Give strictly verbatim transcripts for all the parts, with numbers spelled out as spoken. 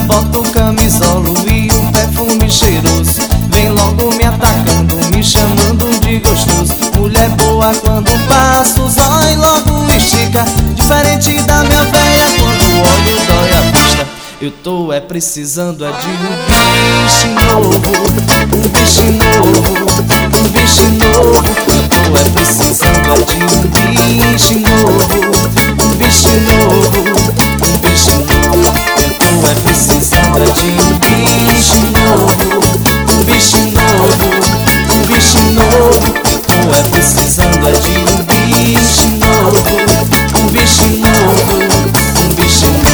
foto, camisolo e um perfume cheiroso. Vem logo me atacando, me chamando de gostoso. Mulher boa quando passa o zóio logo estica, diferente da minha véia quando o olho dói a vista. Eu tô é precisando é de um bicho novo, um bicho novo, um bicho novo. Eu tô é precisando é de um bicho novo, um bicho novo, um bicho novo. Eu tô é precisando é de um bicho novo, um bicho novo, um bicho novo. Eu tô é precisando é de um bicho novo, um bicho novo, um bicho novo.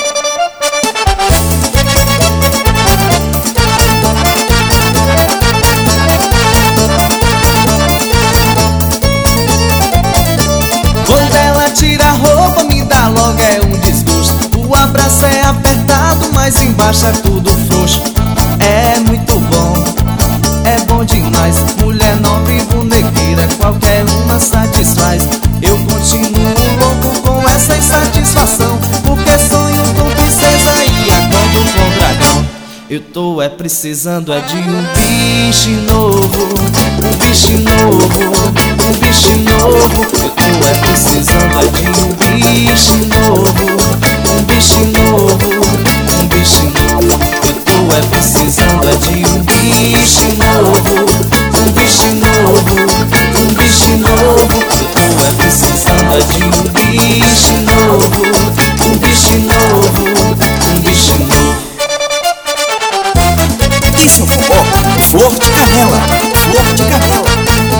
Tira a roupa, me dá logo é um desgosto. O abraço é apertado, mas embaixo é tudo frouxo. É muito bom, é bom demais. Mulher nova e bonequeira, qualquer uma satisfaz. Eu continuo louco com essa insatisfação, porque sonho com princesa e acordo com dragão. Eu tô é precisando é de um bicho novo, um bicho novo, um bicho novo. Eu tô é precisando é de um bicho novo, um bicho novo, um bicho novo. Eu tô é precisando é de um bicho novo, um bicho novo, um bicho novo. Eu tô é precisando é de um bicho novo, um bicho novo, um bicho novo. Isso é forró, Flor de Canela, Flor de Canela.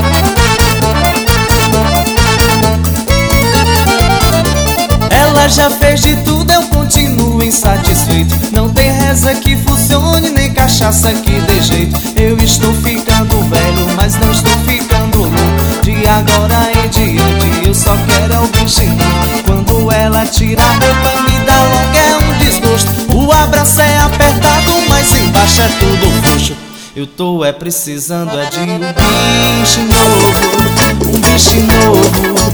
Ela já fez de tudo, eu continuo insatisfeito. Não tem reza que funcione, nem cachaça que dê jeito. Eu estou ficando velho, mas não estou ficando louco. De agora em diante eu só quero alguém chegando. Quando ela tira a roupa, me dá logo é um desgosto. O abraço é apertado, mas embaixo é tudo frouxo. Eu tô é precisando é de um bicho novo, um bicho novo,